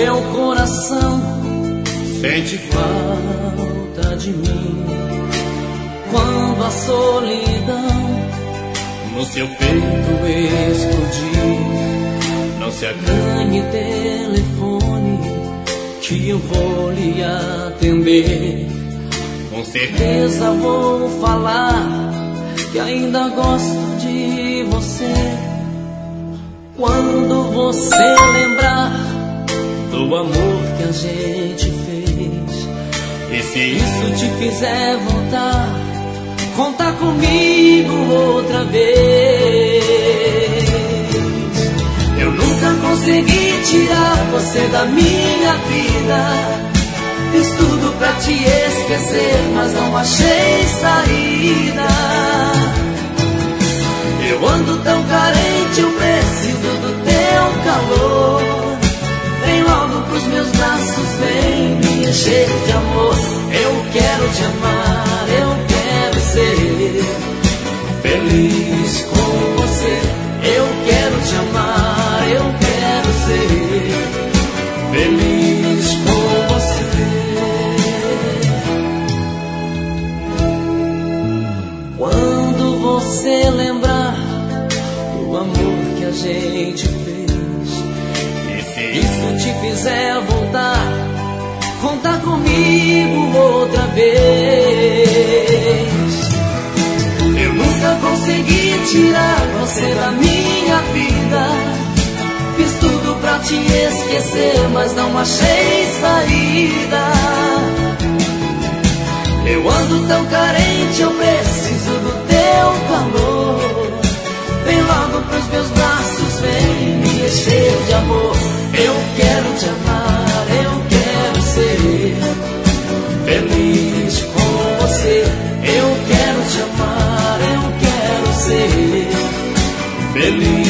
Meu coração sente falta de mim quando a solidão no seu peito explodir. Não se acanhe, telefone, que eu vou lhe atender. Com certeza vou falar que ainda gosto de você. Quando você lembrar do amor que a gente fez, e se isso te fizer voltar, conta comigo outra vez. Eu nunca consegui tirar você da minha vida. Fiz tudo pra te esquecer, mas não achei saída. Eu ando tão carente, eu preciso do teu calor. Vem logo pros meus braços, vem me encher de amor. Eu quero te amar, eu quero ser feliz com você. Eu quero te amar, eu quero ser feliz com você. Quando você lembrar do amor que a gente fez, e se isso te fizer voltar, conta comigo outra vez. Eu nunca consegui tirar você da minha vida. Fiz tudo pra te esquecer, mas não achei saída. Eu ando tão carente, eu preciso do teu calor. Vem logo pros meus braços, vem me encher de amor. Eu quero te amar, eu quero ser feliz com você. Eu quero te amar, eu quero ser feliz.